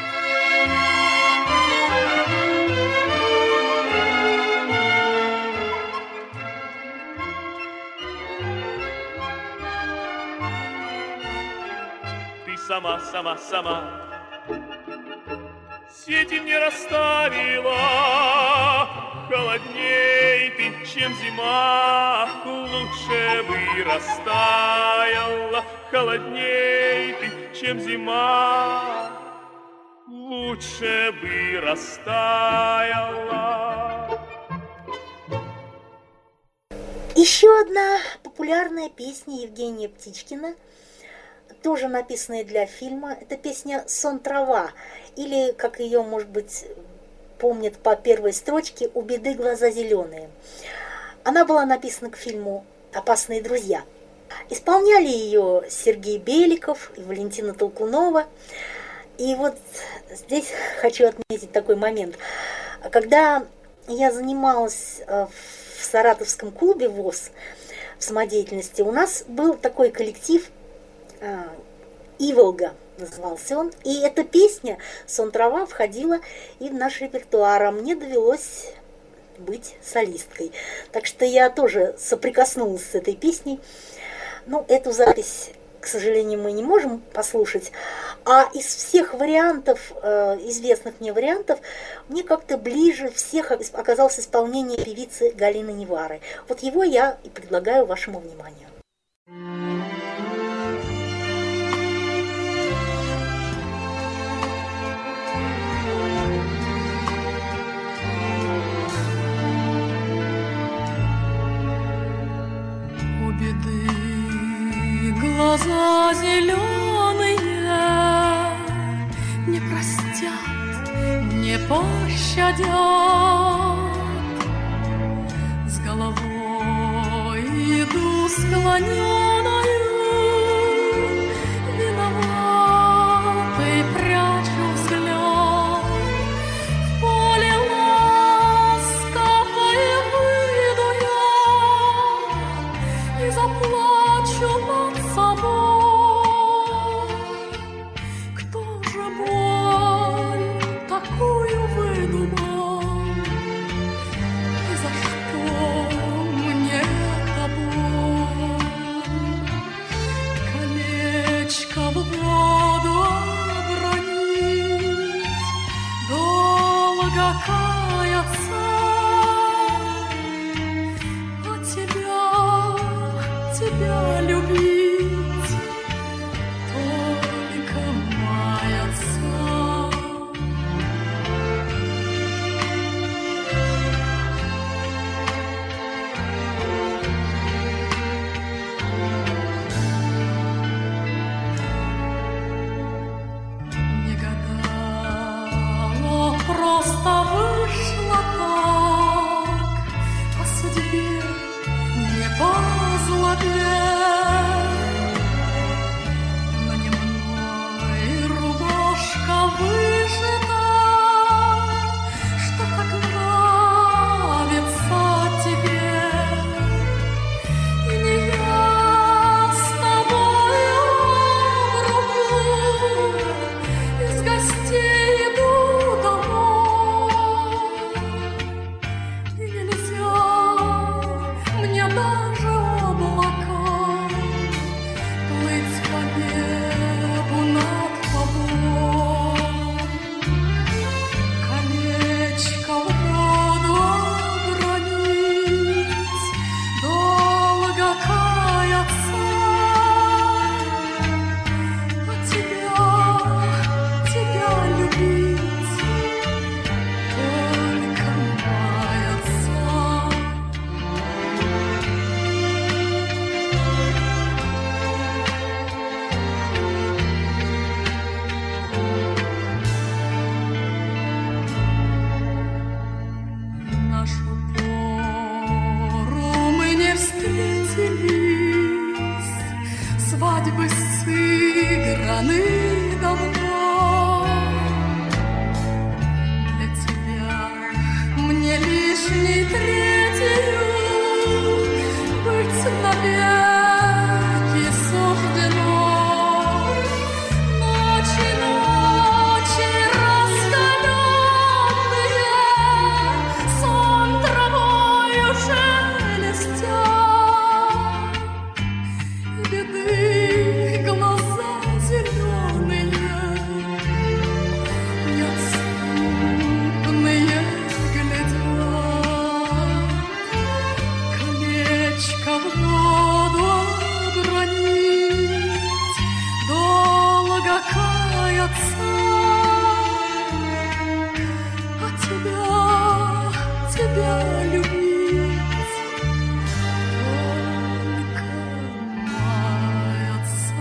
Сама, сама, сама сети мне расставила. Холодней ты, чем зима, лучше бы растаяла. Холодней ты, чем зима, лучше бы растаяла. Еще одна популярная песня Евгения Птичкина, тоже написанная для фильма, это песня «Сон трава», или, как ее, может быть, помнят по первой строчке, «У беды глаза зеленые». Она была написана к фильму «Опасные друзья». Исполняли ее Сергей Беликов и Валентина Толкунова. И вот здесь хочу отметить такой момент. Когда я занималась в Саратовском клубе ВОС в самодеятельности, у нас был такой коллектив «Иволга» назывался он. И эта песня «Сон трава» входила и в наш репертуар, а мне довелось быть солисткой. Так что я тоже соприкоснулась с этой песней. Ну, эту запись, к сожалению, мы не можем послушать. А из всех вариантов, э, известных мне вариантов, мне как-то ближе всех оказалось исполнение певицы Галины Невары. Вот его я и предлагаю вашему вниманию. У беды глаза зеленые не простят, не пощадят. С головой иду склоненою, виноватый прячу взгляд. В поле ласковое выйду я и заплачу над собой. Кто же боль такую выдумал? И за что мне эта боль? Колечко в воду обронить, долго каяться, а тебя, тебя любить, только маяться. Не гадала, просто вышло так, по судьбе, не по злобе. На немной рубашка вышита, что так нравится тебе. И не я с тобою в руку из гостей иду домой. И нельзя мне даже облакам плыть по небу над тобой. Колечко в воду обронить, долго каяться, а тебя, тебя любить, только маяться. Нашу пору мы не встретились, свадьбы сыграны давно. Для тебя мне лишней третью быть навеки суждено. Ночи, ночи раскаленные, сон травою шелестят, и беды глаза зеленые, неотступные глядят. Колечко в воду обронить, долго каяться, а тебя, тебя любить, только маяться.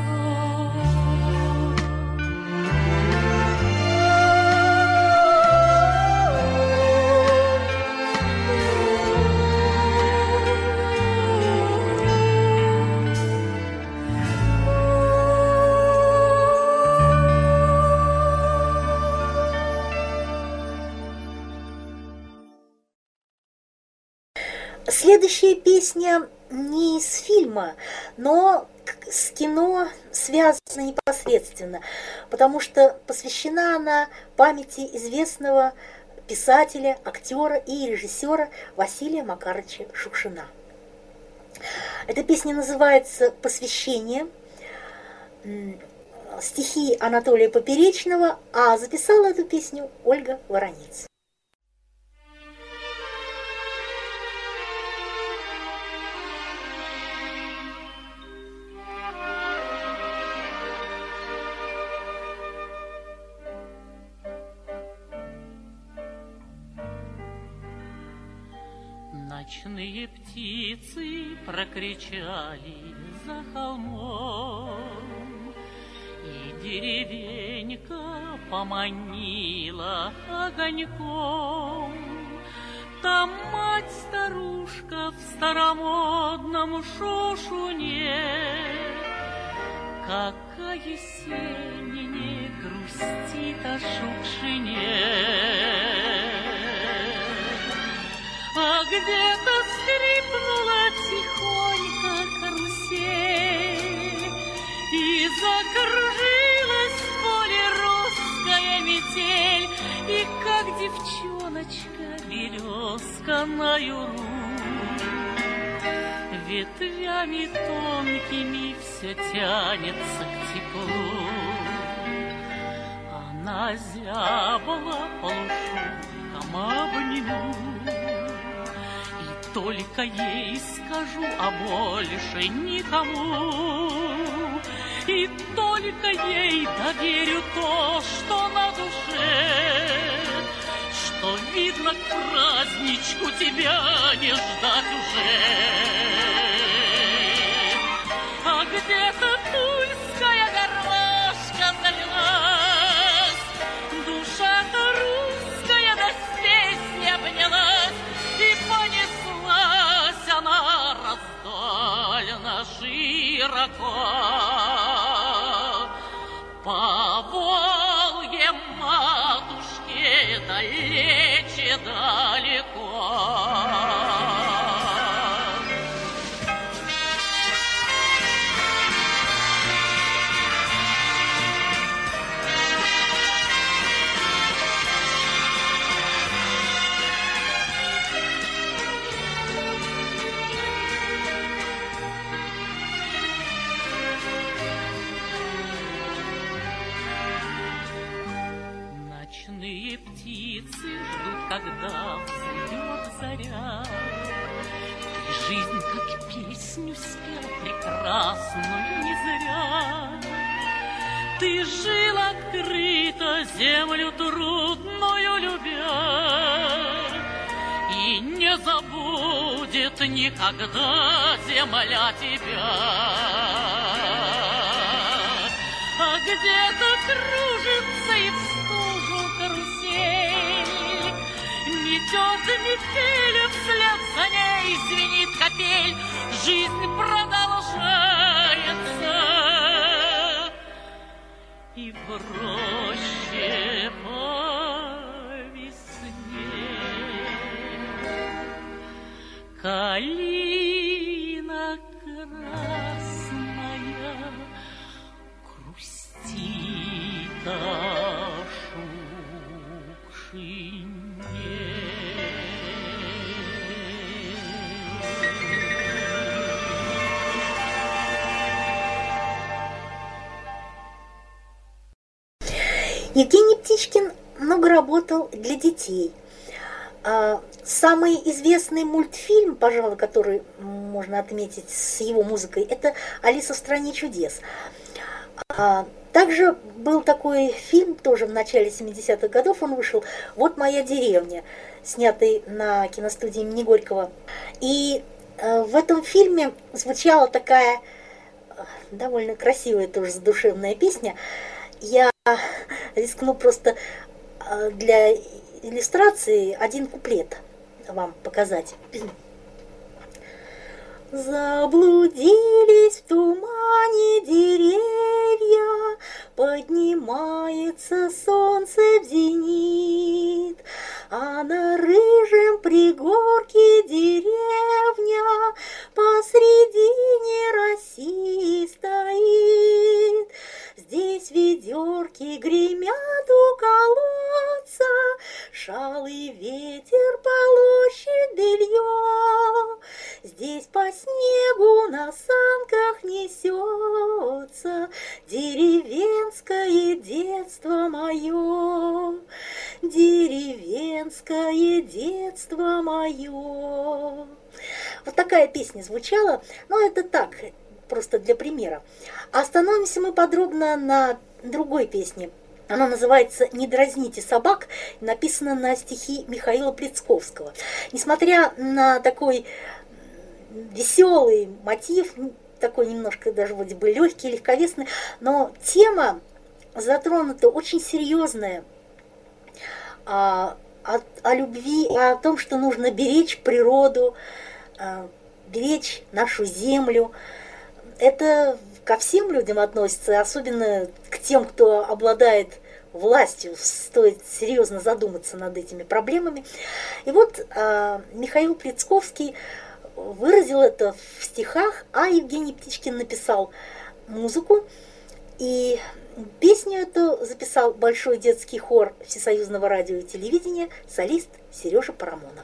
Следующая песня не из фильма, но с кино связана непосредственно, потому что посвящена она памяти известного писателя, актера и режиссера Василия Макарыча Шукшина. Эта песня называется «Посвящение». стихи Анатолия Поперечного, а записала эту песню Ольга Воронец. Ночные птицы прокричали за холмом, и деревенька поманила огоньком. Там мать-старушка в старомодном шушуне, какая сень не грустит о Шукшине. А где-то скрипнула тихонько карусель, и закружилась в поле русская метель, и как девчоночка березка на юру ветвями тонкими все тянется к теплу. Она зябла полушубком обниму, только ей скажу, а больше никому. И только ей доверю то, что на душе, что видно, к праздничку тебя не ждать уже. А где-то тульская гармошка залилась, душа-то русская до песни обнялась, и понеслась она раздольно широко по Волге матушке далече далеко. Ночные птицы ждут, когда взойдет заря. Ты жизнь, как песню, спел прекрасную не зря. Ты жил открыто, землю трудную любя, и не забудет никогда земля тебя. А где-то кружится и в стужу карусель, метет метель, вслед за ней звенит капель. Жизнь продолжается, и в роще по весне калина красная грустит о Шукшине. Евгений Птичкин много работал для детей. Самый известный мультфильм, пожалуй, который можно отметить с его музыкой, это «Алиса в стране чудес». Также был такой фильм, тоже в начале семидесятых годов он вышел, «Вот моя деревня», снятый на киностудии имени Горького. И в этом фильме звучала такая довольно красивая, тоже задушевная песня. Я рискну просто для иллюстрации один куплет вам показать. Заблудились в тумане деревья, поднимается солнце в зенит, а на рыжем пригорке деревня посредине России стоит. Здесь ведерки гремят у колодца, шалый ветер полощет белье. Здесь по снегу на санках несется деревенская деревенское детство мое. Вот такая песня звучала, но это так, просто для примера. А остановимся мы подробно на другой песне. Она называется «Не дразните собак», написана на стихи Михаила Плецковского. Несмотря на такой веселый мотив, такой немножко даже вроде бы легкий, легковесный, но тема затронута очень серьезная о, о, о любви, о том, что нужно беречь природу, беречь нашу землю. Это ко всем людям относится, особенно к тем, кто обладает властью, стоит серьезно задуматься над этими проблемами. И вот э, Михаил Плецковский выразил это в стихах, а Евгений Птичкин написал музыку. И песню эту записал Большой детский хор Всесоюзного радио и телевидения, солист Сережа Парамонов.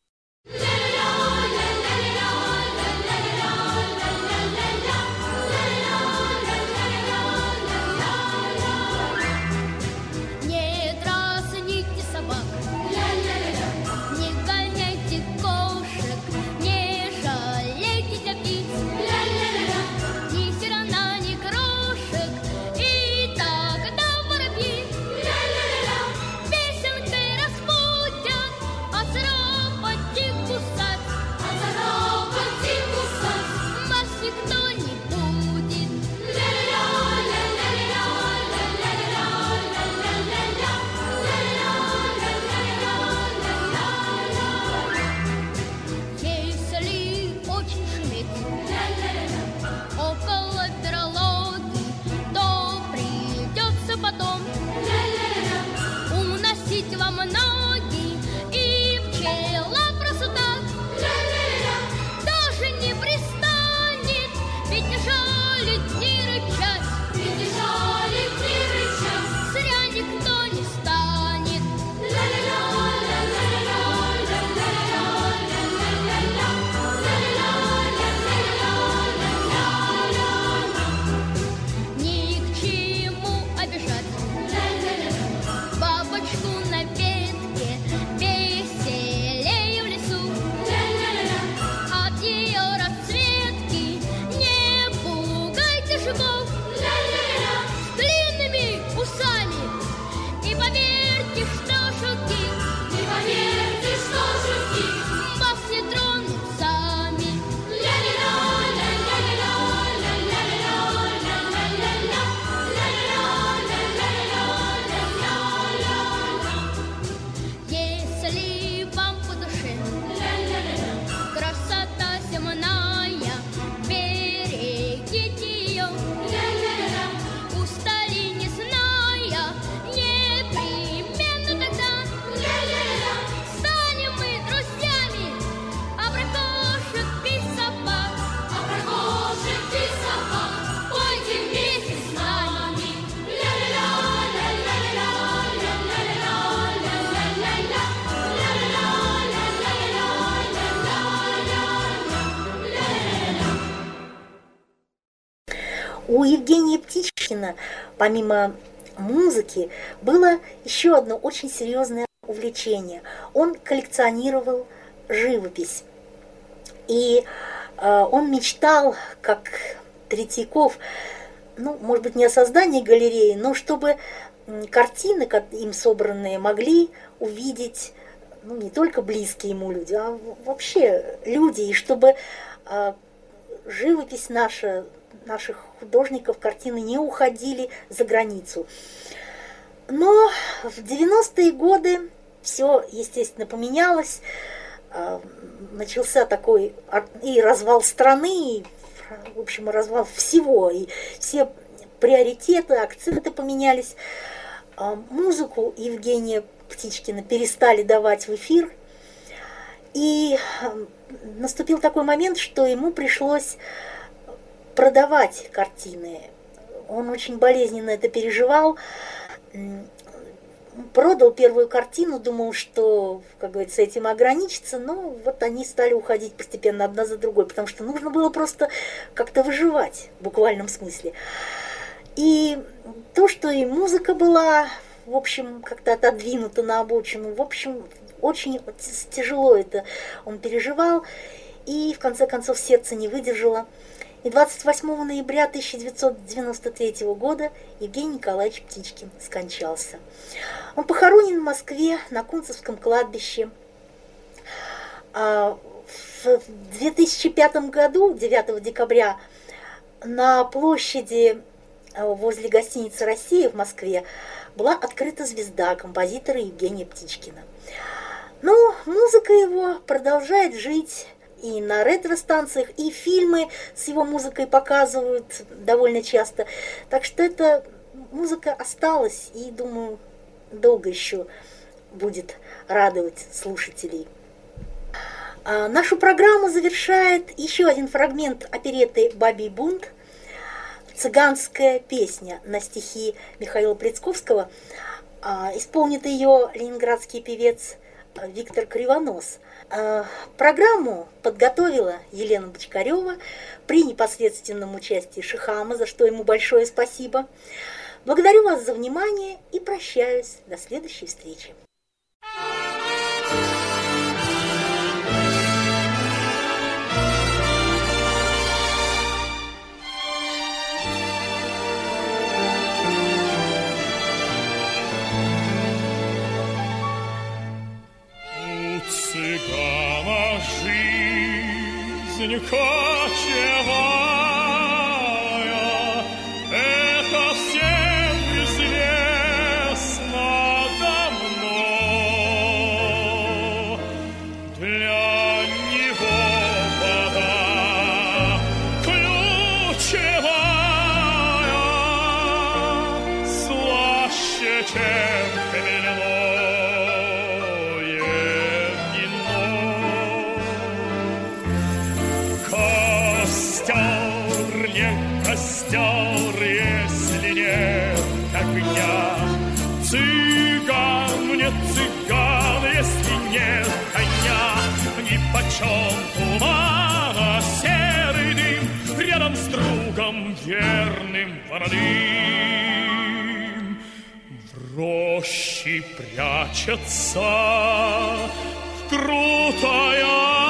У Евгения Птичкина, помимо музыки, было еще одно очень серьезное увлечение. Он коллекционировал живопись. И э, он мечтал, как Третьяков, ну, может быть, не о создании галереи, но чтобы картины, им собранные, могли увидеть, ну, не только близкие ему люди, а вообще люди, и чтобы э, живопись наша, наших художников, картины не уходили за границу. Но в девяностые годы все, естественно, поменялось. Начался такой и развал страны, и, в общем, развал всего. И все приоритеты, акценты поменялись. Музыку Евгения Птичкина перестали давать в эфир. И наступил такой момент, что ему пришлось продавать картины. Он очень болезненно это переживал. Продал первую картину, думал, что, как говорится, этим ограничится, но вот они стали уходить постепенно одна за другой, потому что нужно было просто как-то выживать в буквальном смысле. И то, что и музыка была, в общем, как-то отодвинута на обочину, в общем, очень тяжело это он переживал, и в конце концов сердце не выдержало. И двадцать восьмого ноября тысяча девятьсот девяносто третьего года Евгений Николаевич Птичкин скончался. Он похоронен в Москве на Кунцевском кладбище. В две тысячи пятом году, девятого декабря, на площади возле гостиницы «Россия» в Москве была открыта звезда композитора Евгения Птичкина. Но музыка его продолжает жить и на ретро-станциях, и фильмы с его музыкой показывают довольно часто. Так что эта музыка осталась и, думаю, долго еще будет радовать слушателей. А нашу программу завершает еще один фрагмент оперетты «Бабий бунт», цыганская песня на стихи Михаила Прицковского. Исполнит ее ленинградский певец Виктор Кривонос. Программу подготовила Елена Бочкарева при непосредственном участии Шихама, за что ему большое спасибо. Благодарю вас за внимание и прощаюсь. До следующей встречи. Цыгана жизнь кочевая, это всем известно давно. Для него вода ключевая, слаще, чем хмельное. Костер, если нет огня. Цыган мне цыган, если нет коня. Нипочем тумана серый дым, рядом с другом верным молодым. В роще прячется в крутой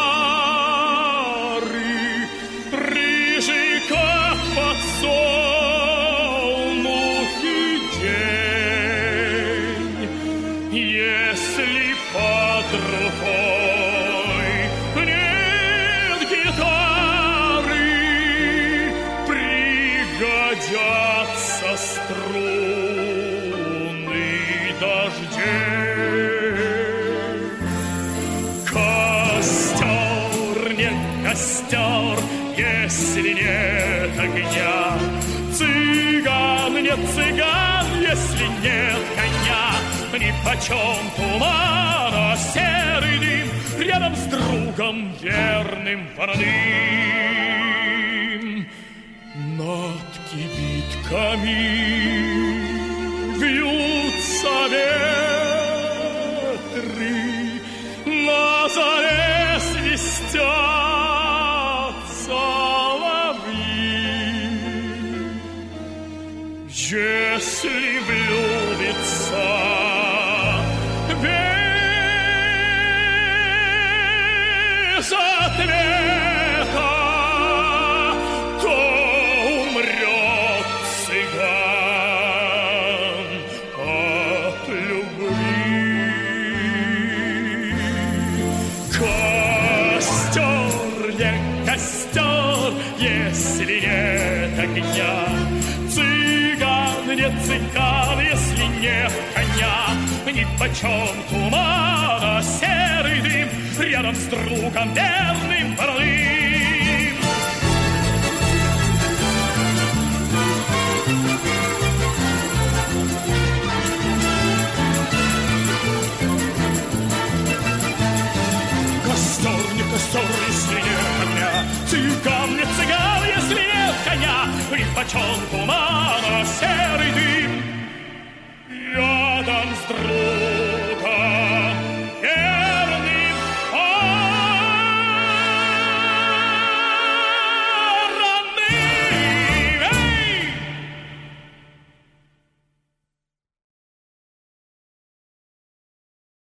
солнухи день, если под рукой нет гитары, пригодятся струны дождей. Костер, нет костер, если нет огня. Цыган, нет цыган, если нет коня. Нипочем тумана серый дым, рядом с другом верным молодым. Над кибитками вьются ветры, на заре свистят соловьи. Если влюбится без ответа, то умрет цыган от любви. Костер, не костер, если нет огня. Цыган, не цыган, если нет коня. Нипочем тумана серый дым, рядом с другом верным молодым. Костер, не костер, если нет огня. Цыган, не цыган, если нет коня. Нипочем тумана серый